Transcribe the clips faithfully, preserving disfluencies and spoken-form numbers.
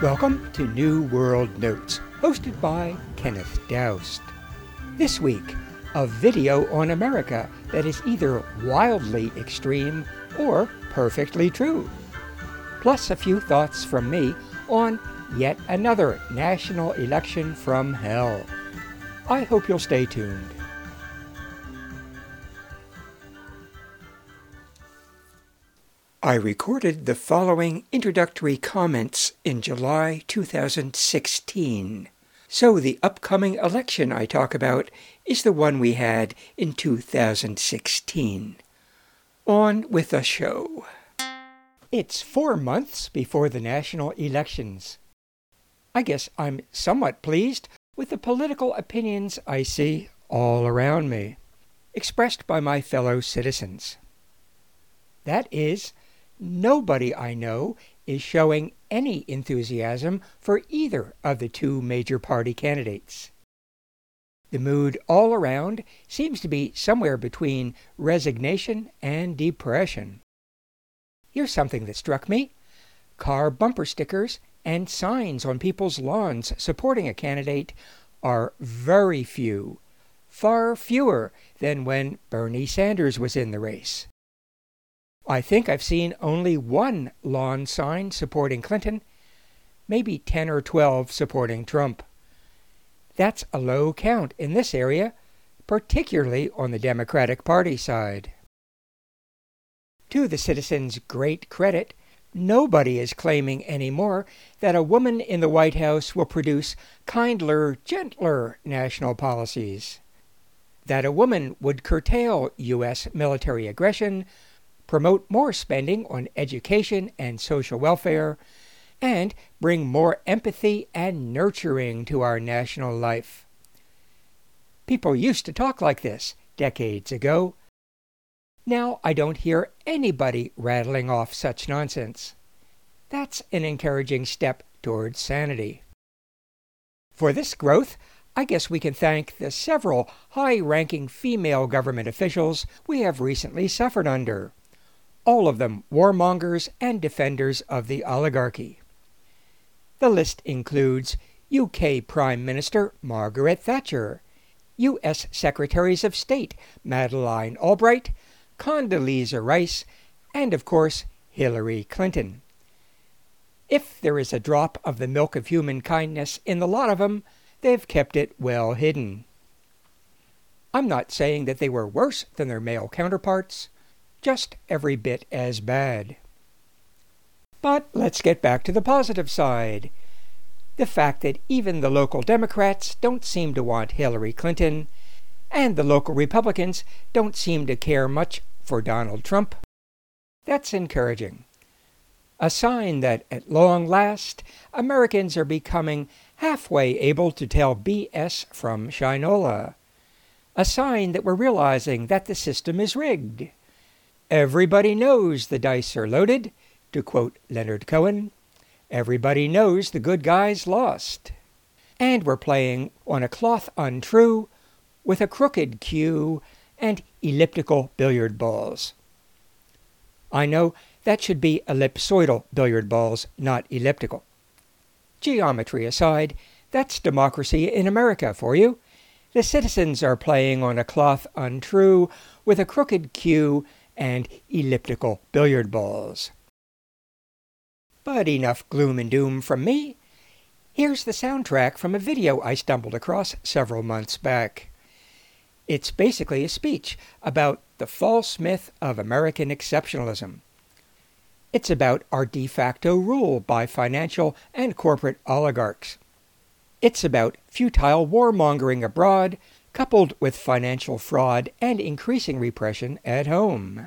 Welcome to New World Notes, hosted by Kenneth Doust. This week, a video on America that is either wildly extreme or perfectly true. Plus a few thoughts from me on yet another national election from hell. I hope you'll stay tuned. I recorded the following introductory comments in July two thousand sixteen. So the upcoming election I talk about is the one we had in two thousand sixteen. On with the show. It's four months before the national elections. I guess I'm somewhat pleased with the political opinions I see all around me, expressed by my fellow citizens. That is, nobody I know is showing any enthusiasm for either of the two major party candidates. The mood all around seems to be somewhere between resignation and depression. Here's something that struck me. Car bumper stickers and signs on people's lawns supporting a candidate are very few, far fewer than when Bernie Sanders was in the race. I think I've seen only one lawn sign supporting Clinton, maybe ten or twelve supporting Trump. That's a low count in this area, particularly on the Democratic Party side. To the citizens' great credit, nobody is claiming anymore that a woman in the White House will produce kindler, gentler national policies, that a woman would curtail U S military aggression, promote more spending on education and social welfare, and bring more empathy and nurturing to our national life. People used to talk like this decades ago. Now I don't hear anybody rattling off such nonsense. That's an encouraging step towards sanity. For this growth, I guess we can thank the several high-ranking female government officials we have recently suffered under, all of them warmongers and defenders of the oligarchy. The list includes U K Prime Minister Margaret Thatcher, U S Secretaries of State Madeleine Albright, Condoleezza Rice, and of course Hillary Clinton. If there is a drop of the milk of human kindness in the lot of them, they've kept it well hidden. I'm not saying that they were worse than their male counterparts, just every bit as bad. But let's get back to the positive side. The fact that even the local Democrats don't seem to want Hillary Clinton, and the local Republicans don't seem to care much for Donald Trump. That's encouraging. A sign that, at long last, Americans are becoming halfway able to tell B S from Shinola. A sign that we're realizing that the system is rigged. Everybody knows the dice are loaded, to quote Leonard Cohen. Everybody knows the good guys lost. And we're playing on a cloth untrue with a crooked cue and elliptical billiard balls. I know that should be ellipsoidal billiard balls, not elliptical. Geometry aside, that's democracy in America for you. The citizens are playing on a cloth untrue with a crooked cue and elliptical billiard balls. But enough gloom and doom from me. Here's the soundtrack from a video I stumbled across several months back. It's basically a speech about the false myth of American exceptionalism. It's about our de facto rule by financial and corporate oligarchs. It's about futile warmongering abroad, coupled with financial fraud and increasing repression at home.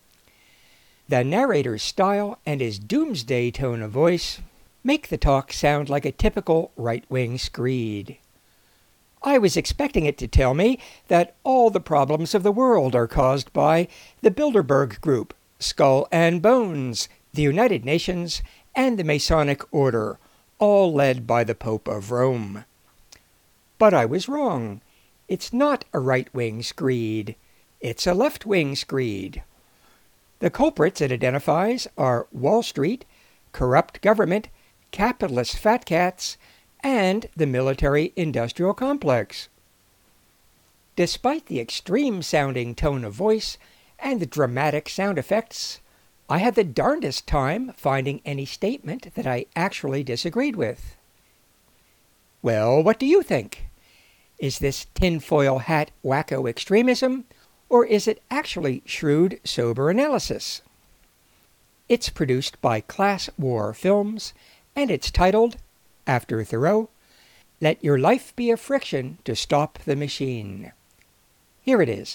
The narrator's style and his doomsday tone of voice make the talk sound like a typical right-wing screed. I was expecting it to tell me that all the problems of the world are caused by the Bilderberg Group, Skull and Bones, the United Nations, and the Masonic Order, all led by the Pope of Rome. But I was wrong. It's not a right-wing screed. It's a left-wing screed. The culprits it identifies are Wall Street, corrupt government, capitalist fat cats, and the military-industrial complex. Despite the extreme-sounding tone of voice and the dramatic sound effects, I had the darndest time finding any statement that I actually disagreed with. Well, what do you think? Is this tinfoil hat wacko extremism, or is it actually shrewd, sober analysis? It's produced by Class War Films, and it's titled, after Thoreau, Let Your Life Be a Friction to Stop the Machine. Here it is.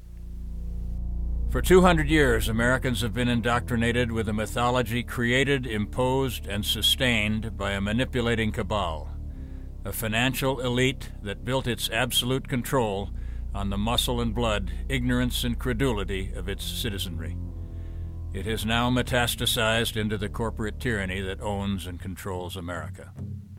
For two hundred years, Americans have been indoctrinated with a mythology created, imposed, and sustained by a manipulating cabal, a financial elite that built its absolute control on the muscle and blood, ignorance and credulity of its citizenry. It has now metastasized into the corporate tyranny that owns and controls America.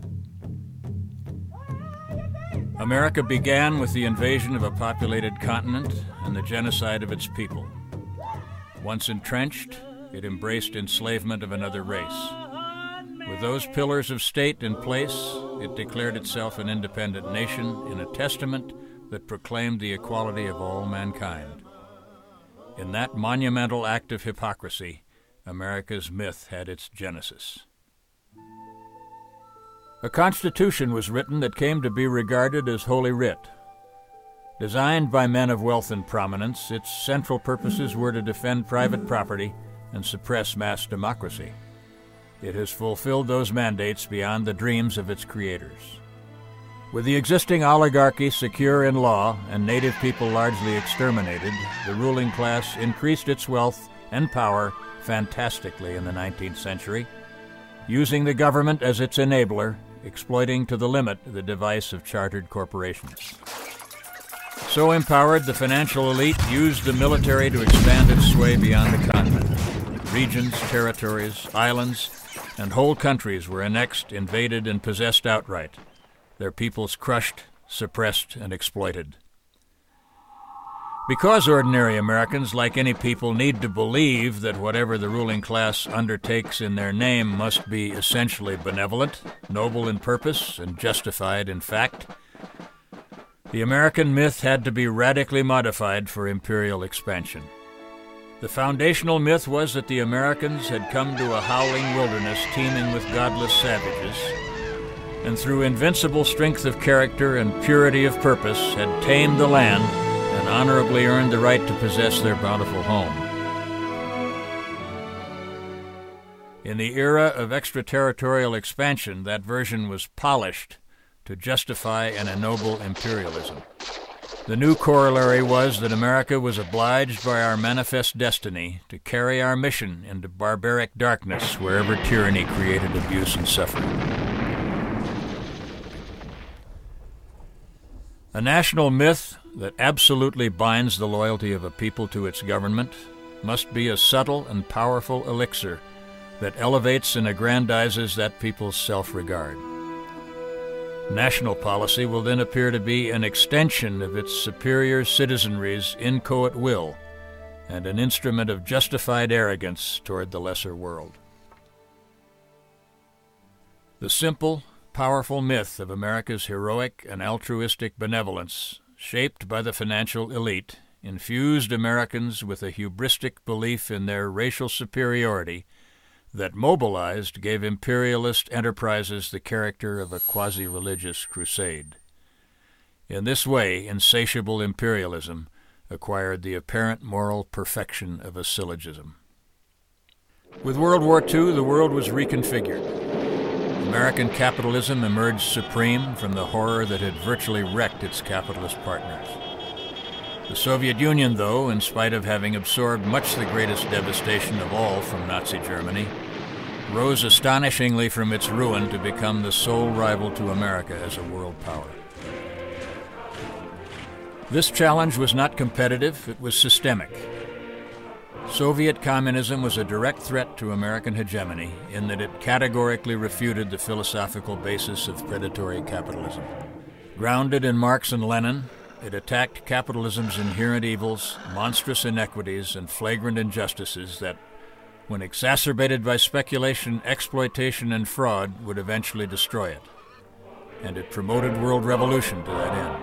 America began with the invasion of a populated continent and the genocide of its people. Once entrenched, it embraced enslavement of another race. With those pillars of state in place, it declared itself an independent nation in a testament that proclaimed the equality of all mankind. In that monumental act of hypocrisy, America's myth had its genesis. A constitution was written that came to be regarded as Holy Writ. Designed by men of wealth and prominence, its central purposes were to defend private property and suppress mass democracy. It has fulfilled those mandates beyond the dreams of its creators. With the existing oligarchy secure in law and native people largely exterminated, the ruling class increased its wealth and power fantastically in the nineteenth century, using the government as its enabler, exploiting to the limit the device of chartered corporations. So empowered, the financial elite used the military to expand its sway beyond the continent. Regions, territories, islands, and whole countries were annexed, invaded, and possessed outright, their peoples crushed, suppressed, and exploited. Because ordinary Americans, like any people, need to believe that whatever the ruling class undertakes in their name must be essentially benevolent, noble in purpose, and justified in fact, the American myth had to be radically modified for imperial expansion. The foundational myth was that the Americans had come to a howling wilderness teeming with godless savages, and through invincible strength of character and purity of purpose had tamed the land and honorably earned the right to possess their bountiful home. In the era of extraterritorial expansion, that version was polished to justify and ennoble imperialism. The new corollary was that America was obliged by our manifest destiny to carry our mission into barbaric darkness wherever tyranny created abuse and suffering. A national myth that absolutely binds the loyalty of a people to its government must be a subtle and powerful elixir that elevates and aggrandizes that people's self-regard. National policy will then appear to be an extension of its superior citizenry's inchoate will and an instrument of justified arrogance toward the lesser world. The simple, powerful myth of America's heroic and altruistic benevolence, shaped by the financial elite, infused Americans with a hubristic belief in their racial superiority that, mobilized, gave imperialist enterprises the character of a quasi-religious crusade. In this way, insatiable imperialism acquired the apparent moral perfection of a syllogism. With World War Two, the world was reconfigured. American capitalism emerged supreme from the horror that had virtually wrecked its capitalist partners. The Soviet Union, though, in spite of having absorbed much the greatest devastation of all from Nazi Germany, rose astonishingly from its ruin to become the sole rival to America as a world power. This challenge was not competitive, it was systemic. Soviet communism was a direct threat to American hegemony in that it categorically refuted the philosophical basis of predatory capitalism. Grounded in Marx and Lenin, it attacked capitalism's inherent evils, monstrous inequities, and flagrant injustices that, when exacerbated by speculation, exploitation, and fraud, would eventually destroy it. And it promoted world revolution to that end.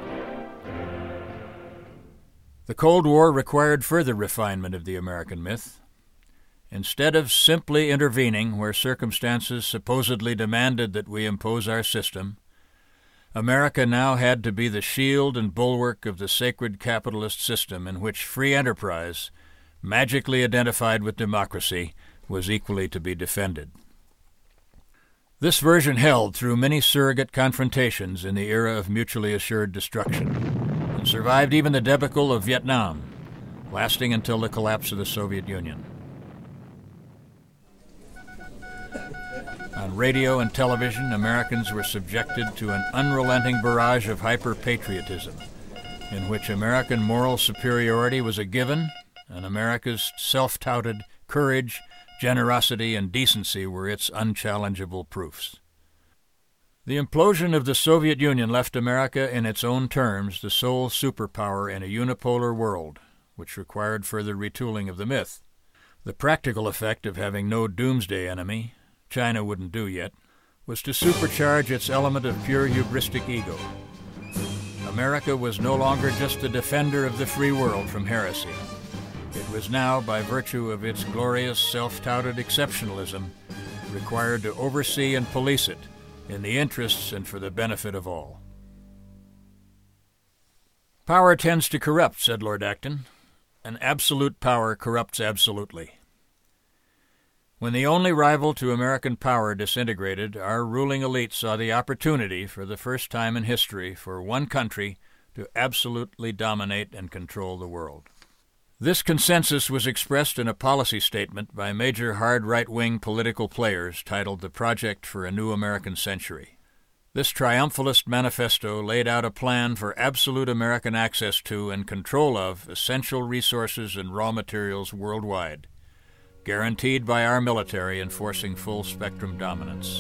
The Cold War required further refinement of the American myth. Instead of simply intervening where circumstances supposedly demanded that we impose our system, America now had to be the shield and bulwark of the sacred capitalist system in which free enterprise, magically identified with democracy, was equally to be defended. This version held through many surrogate confrontations in the era of mutually assured destruction, and survived even the debacle of Vietnam, lasting until the collapse of the Soviet Union. On radio and television, Americans were subjected to an unrelenting barrage of hyper-patriotism, in which American moral superiority was a given, and America's self-touted courage, generosity, and decency were its unchallengeable proofs. The implosion of the Soviet Union left America, in its own terms, the sole superpower in a unipolar world, which required further retooling of the myth. The practical effect of having no doomsday enemy, China wouldn't do yet, was to supercharge its element of pure hubristic ego. America was no longer just the defender of the free world from heresy. It was now, by virtue of its glorious self-touted exceptionalism, required to oversee and police it in the interests and for the benefit of all. Power tends to corrupt, said Lord Acton, and absolute power corrupts absolutely. When the only rival to American power disintegrated, our ruling elite saw the opportunity, for the first time in history, for one country to absolutely dominate and control the world. This consensus was expressed in a policy statement by major hard right-wing political players titled The Project for a New American Century. This triumphalist manifesto laid out a plan for absolute American access to and control of essential resources and raw materials worldwide, guaranteed by our military enforcing full-spectrum dominance.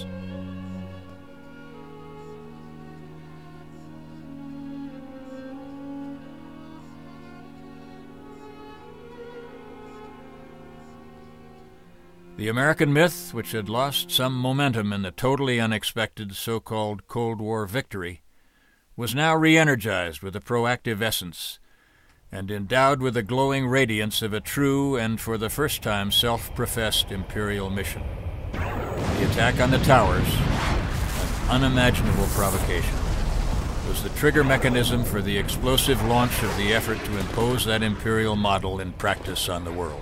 The American myth, which had lost some momentum in the totally unexpected so-called Cold War victory, was now re-energized with a proactive essence and endowed with the glowing radiance of a true and, for the first time, self-professed imperial mission. The attack on the towers, an unimaginable provocation, was the trigger mechanism for the explosive launch of the effort to impose that imperial model in practice on the world.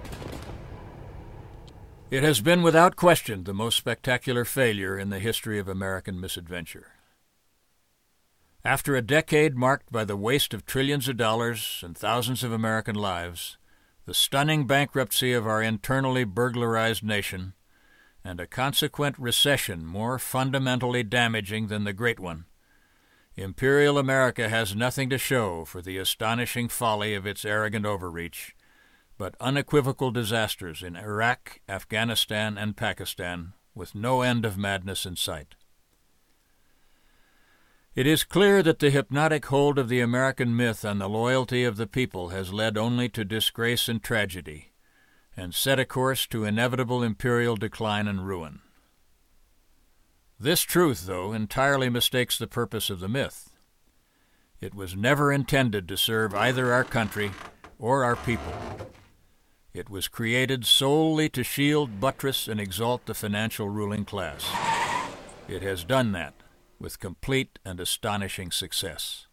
It has been without question the most spectacular failure in the history of American misadventure. After a decade marked by the waste of trillions of dollars and thousands of American lives, the stunning bankruptcy of our internally burglarized nation, and a consequent recession more fundamentally damaging than the Great One, Imperial America has nothing to show for the astonishing folly of its arrogant overreach, but unequivocal disasters in Iraq, Afghanistan, and Pakistan, with no end of madness in sight. It is clear that the hypnotic hold of the American myth on the loyalty of the people has led only to disgrace and tragedy, and set a course to inevitable imperial decline and ruin. This truth, though, entirely mistakes the purpose of the myth. It was never intended to serve either our country or our people. It was created solely to shield, buttress, and exalt the financial ruling class. It has done that with complete and astonishing success.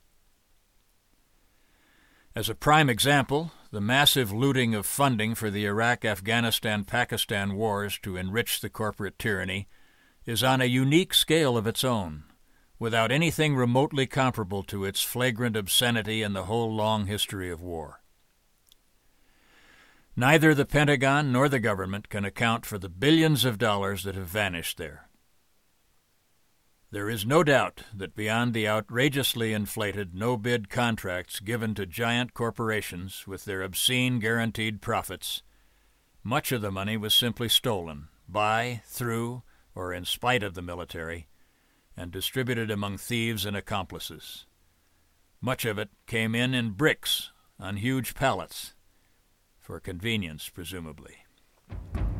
As a prime example, the massive looting of funding for the Iraq-Afghanistan-Pakistan wars to enrich the corporate tyranny is on a unique scale of its own, without anything remotely comparable to its flagrant obscenity in the whole long history of war. Neither the Pentagon nor the government can account for the billions of dollars that have vanished there. There is no doubt that beyond the outrageously inflated no-bid contracts given to giant corporations with their obscene guaranteed profits, much of the money was simply stolen by, through, or in spite of the military, and distributed among thieves and accomplices. Much of it came in in bricks on huge pallets, for convenience, presumably.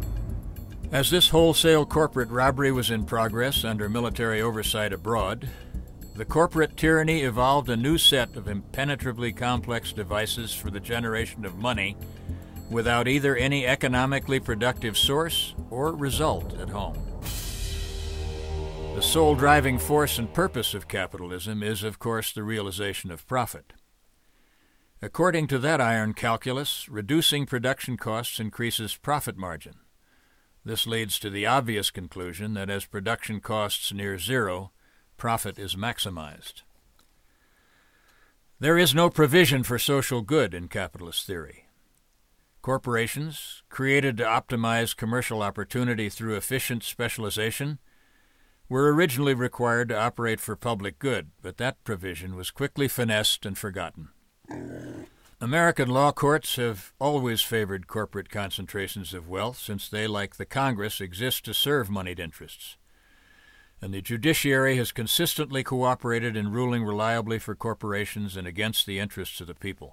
As this wholesale corporate robbery was in progress under military oversight abroad, the corporate tyranny evolved a new set of impenetrably complex devices for the generation of money without either any economically productive source or result at home. The sole driving force and purpose of capitalism is, of course, the realization of profit. According to that iron calculus, reducing production costs increases profit margin. This leads to the obvious conclusion that as production costs near zero, profit is maximized. There is no provision for social good in capitalist theory. Corporations, created to optimize commercial opportunity through efficient specialization, were originally required to operate for public good, but that provision was quickly finessed and forgotten. American law courts have always favored corporate concentrations of wealth since they, like the Congress, exist to serve moneyed interests. And the judiciary has consistently cooperated in ruling reliably for corporations and against the interests of the people.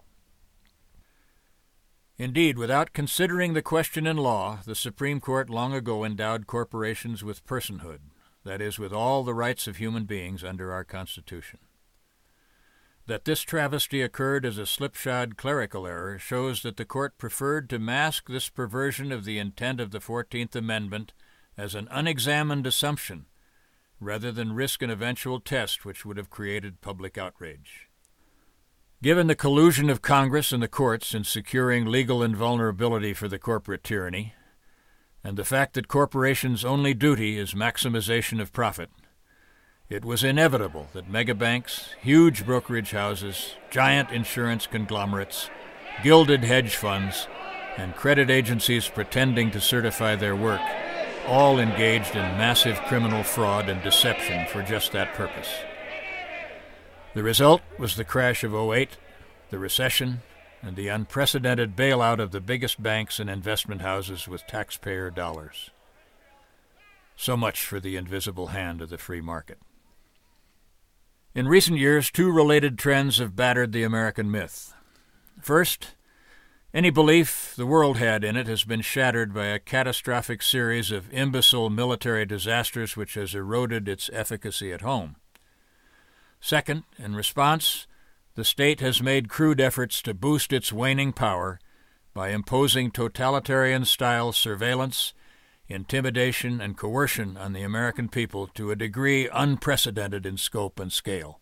Indeed, without considering the question in law, the Supreme Court long ago endowed corporations with personhood, that is, with all the rights of human beings under our Constitution. That this travesty occurred as a slipshod clerical error shows that the Court preferred to mask this perversion of the intent of the Fourteenth Amendment as an unexamined assumption, rather than risk an eventual test which would have created public outrage. Given the collusion of Congress and the courts in securing legal invulnerability for the corporate tyranny, and the fact that corporations' only duty is maximization of profit, it was inevitable that megabanks, huge brokerage houses, giant insurance conglomerates, gilded hedge funds, and credit agencies pretending to certify their work all engaged in massive criminal fraud and deception for just that purpose. The result was the crash of oh eight, the recession, and the unprecedented bailout of the biggest banks and investment houses with taxpayer dollars. So much for the invisible hand of the free market. In recent years, two related trends have battered the American myth. First, any belief the world had in it has been shattered by a catastrophic series of imbecile military disasters which has eroded its efficacy at home. Second, in response, the state has made crude efforts to boost its waning power by imposing totalitarian-style surveillance, intimidation, and coercion on the American people to a degree unprecedented in scope and scale.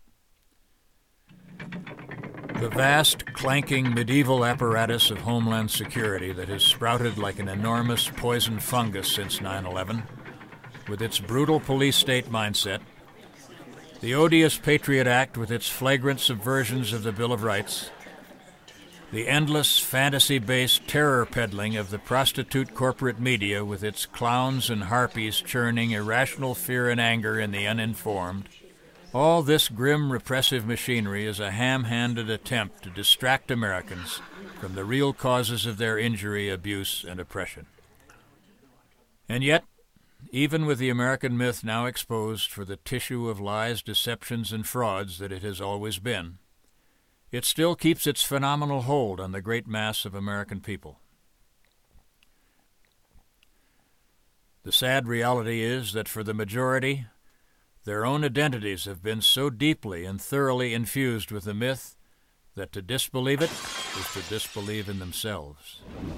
The vast, clanking medieval apparatus of Homeland Security that has sprouted like an enormous poison fungus since nine eleven, with its brutal police state mindset, the odious Patriot Act with its flagrant subversions of the Bill of Rights, the endless fantasy-based terror peddling of the prostitute corporate media with its clowns and harpies churning irrational fear and anger in the uninformed, all this grim repressive machinery is a ham-handed attempt to distract Americans from the real causes of their injury, abuse, and oppression. And yet, even with the American myth now exposed for the tissue of lies, deceptions, and frauds that it has always been, it still keeps its phenomenal hold on the great mass of American people. The sad reality is that for the majority, their own identities have been so deeply and thoroughly infused with the myth that to disbelieve it is to disbelieve in themselves.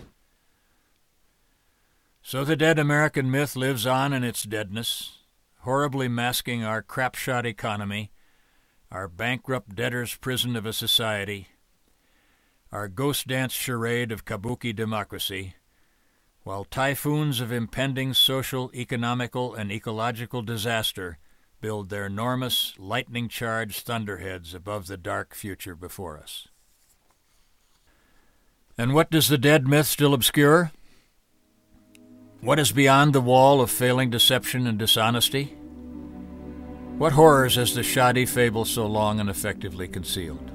So the dead American myth lives on in its deadness, horribly masking our crapshot economy, our bankrupt debtor's prison of a society, our ghost dance charade of kabuki democracy, while typhoons of impending social, economical, and ecological disaster build their enormous, lightning-charged thunderheads above the dark future before us. And what does the dead myth still obscure? What is beyond the wall of failing deception and dishonesty? What horrors has the shoddy fable so long and effectively concealed?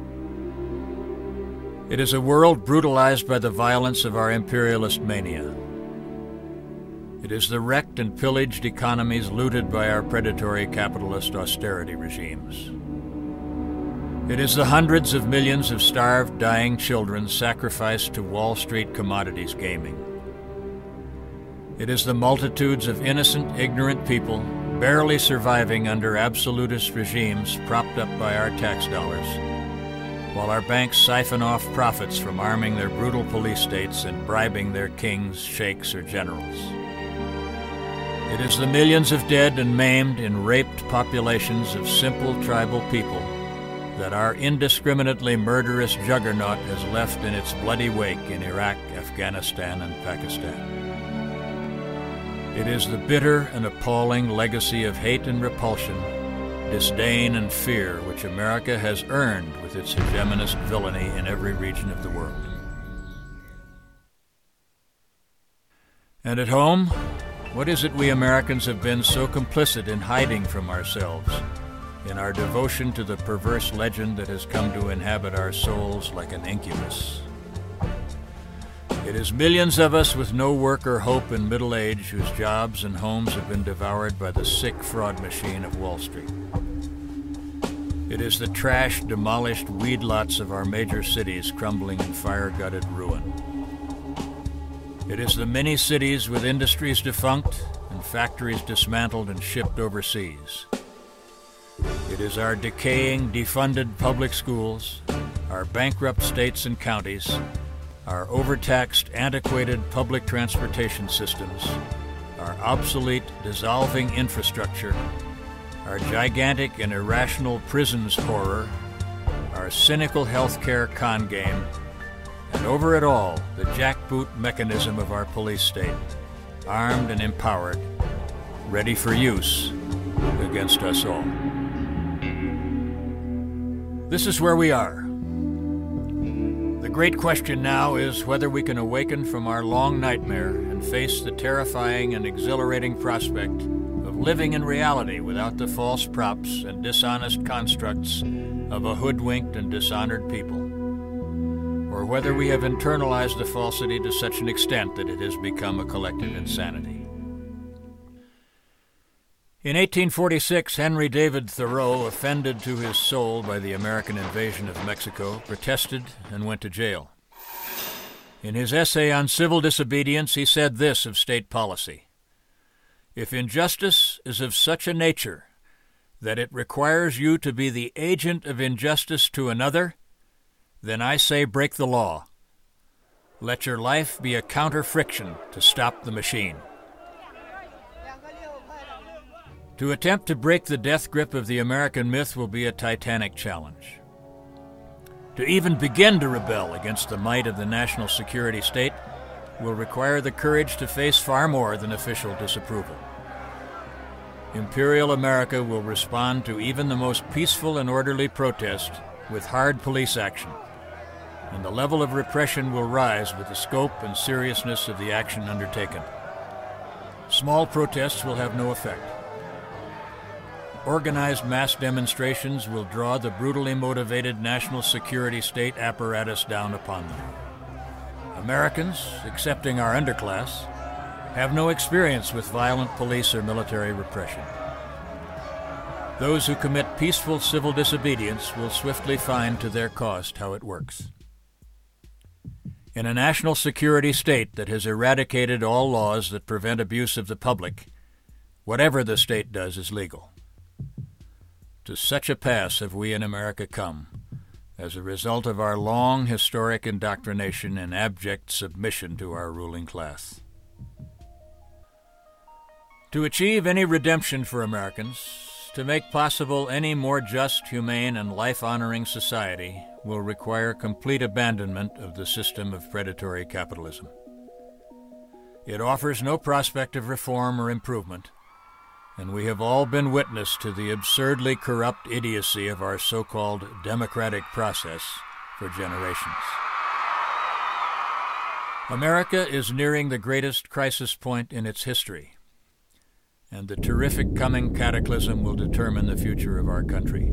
It is a world brutalized by the violence of our imperialist mania. It is the wrecked and pillaged economies looted by our predatory capitalist austerity regimes. It is the hundreds of millions of starved, dying children sacrificed to Wall Street commodities gaming. It is the multitudes of innocent, ignorant people barely surviving under absolutist regimes propped up by our tax dollars, while our banks siphon off profits from arming their brutal police states and bribing their kings, sheikhs, or generals. It is the millions of dead and maimed in raped populations of simple tribal people that our indiscriminately murderous juggernaut has left in its bloody wake in Iraq, Afghanistan, and Pakistan. It is the bitter and appalling legacy of hate and repulsion, disdain and fear which America has earned with its hegemonist villainy in every region of the world. And at home, what is it we Americans have been so complicit in hiding from ourselves, in our devotion to the perverse legend that has come to inhabit our souls like an incubus? It is millions of us with no work or hope in middle age whose jobs and homes have been devoured by the sick fraud machine of Wall Street. It is the trashed, demolished weed lots of our major cities crumbling in fire-gutted ruin. It is the many cities with industries defunct and factories dismantled and shipped overseas. It is our decaying, defunded public schools, our bankrupt states and counties, our overtaxed, antiquated public transportation systems, our obsolete, dissolving infrastructure, our gigantic and irrational prisons horror, our cynical healthcare con game, and over it all, the jackboot mechanism of our police state, armed and empowered, ready for use against us all. This is where we are. The great question now is whether we can awaken from our long nightmare and face the terrifying and exhilarating prospect of living in reality without the false props and dishonest constructs of a hoodwinked and dishonored people, or whether we have internalized the falsity to such an extent that it has become a collective insanity. In eighteen forty-six, Henry David Thoreau, offended to his soul by the American invasion of Mexico, protested and went to jail. In his essay on civil disobedience, he said this of state policy: "If injustice is of such a nature that it requires you to be the agent of injustice to another, then I say break the law. Let your life be a counter-friction to stop the machine." To attempt to break the death grip of the American myth will be a titanic challenge. To even begin to rebel against the might of the national security state will require the courage to face far more than official disapproval. Imperial America will respond to even the most peaceful and orderly protest with hard police action, and the level of repression will rise with the scope and seriousness of the action undertaken. Small protests will have no effect. Organized mass demonstrations will draw the brutally motivated national security state apparatus down upon them. Americans, excepting our underclass, have no experience with violent police or military repression. Those who commit peaceful civil disobedience will swiftly find to their cost how it works. In a national security state that has eradicated all laws that prevent abuse of the public, whatever the state does is legal. To such a pass have we in America come, as a result of our long historic indoctrination and abject submission to our ruling class. To achieve any redemption for Americans, to make possible any more just, humane, and life-honoring society, will require complete abandonment of the system of predatory capitalism. It offers no prospect of reform or improvement, and we have all been witness to the absurdly corrupt idiocy of our so-called democratic process for generations. America is nearing the greatest crisis point in its history, and the terrific coming cataclysm will determine the future of our country.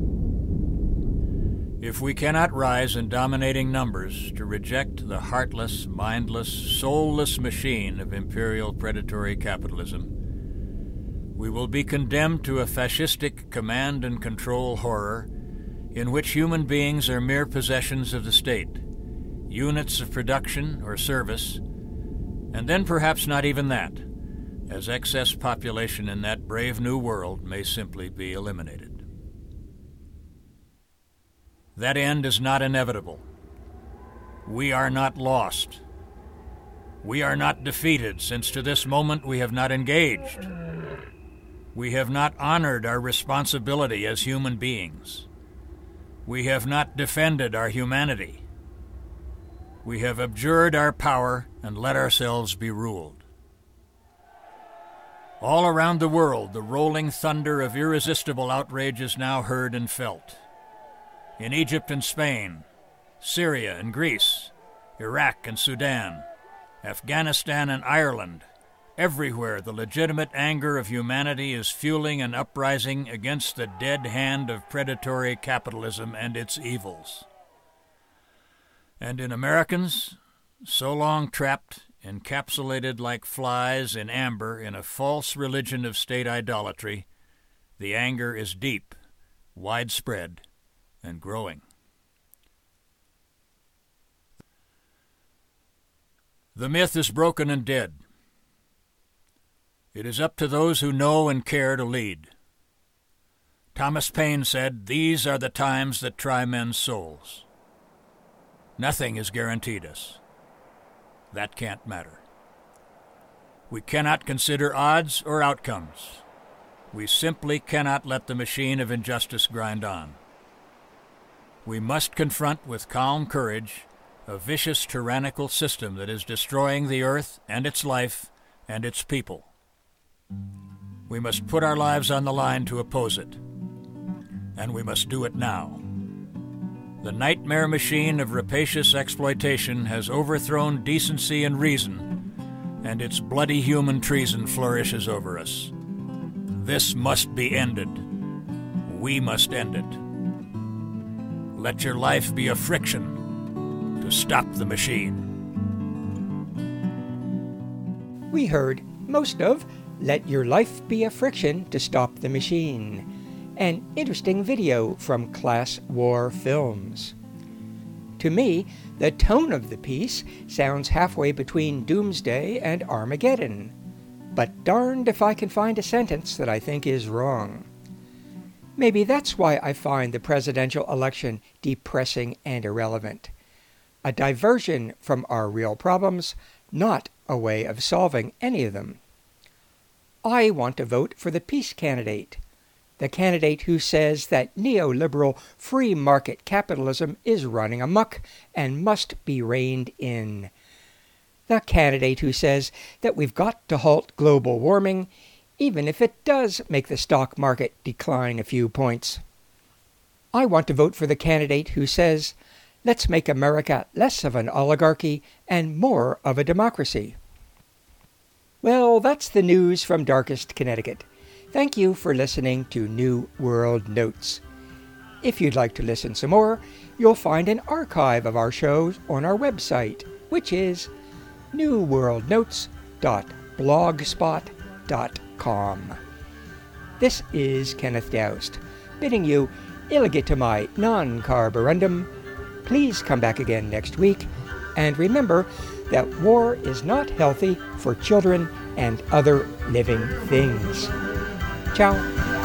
If we cannot rise in dominating numbers to reject the heartless, mindless, soulless machine of imperial predatory capitalism, we will be condemned to a fascistic command and control horror in which human beings are mere possessions of the state, units of production or service, and then perhaps not even that, as excess population in that brave new world may simply be eliminated. That end is not inevitable. We are not lost. We are not defeated, since to this moment we have not engaged. We have not honored our responsibility as human beings. We have not defended our humanity. We have abjured our power and let ourselves be ruled. All around the world, the rolling thunder of irresistible outrage is now heard and felt. In Egypt and Spain, Syria and Greece, Iraq and Sudan, Afghanistan and Ireland, everywhere the legitimate anger of humanity is fueling an uprising against the dead hand of predatory capitalism and its evils. And in Americans, so long trapped, encapsulated like flies in amber in a false religion of state idolatry, the anger is deep, widespread, and growing. The myth is broken and dead. It is up to those who know and care to lead. Thomas Paine said, "These are the times that try men's souls." Nothing is guaranteed us. That can't matter. We cannot consider odds or outcomes. We simply cannot let the machine of injustice grind on. We must confront with calm courage a vicious, tyrannical system that is destroying the earth and its life and its people. We must put our lives on the line to oppose it, and we must do it now. The nightmare machine of rapacious exploitation has overthrown decency and reason, and its bloody human treason flourishes over us. This must be ended. We must end it. Let your life be a friction to stop the machine. We heard most of Let Your Life Be a Friction to Stop the Machine, an interesting video from Class War Films. To me, the tone of the piece sounds halfway between Doomsday and Armageddon, but darned if I can find a sentence that I think is wrong. Maybe that's why I find the presidential election depressing and irrelevant. A diversion from our real problems, not a way of solving any of them. I want to vote for the peace candidate, the candidate who says that neoliberal free market capitalism is running amok and must be reined in. The candidate who says that we've got to halt global warming, even if it does make the stock market decline a few points. I want to vote for the candidate who says, let's make America less of an oligarchy and more of a democracy. Well, that's the news from Darkest Connecticut. Thank you for listening to New World Notes. If you'd like to listen some more, you'll find an archive of our shows on our website, which is new world notes dot blogspot dot com. This is Kenneth Doust, bidding you illegitimai non carborundum. Please come back again next week, and remember that war is not healthy for children and other living things. Ciao.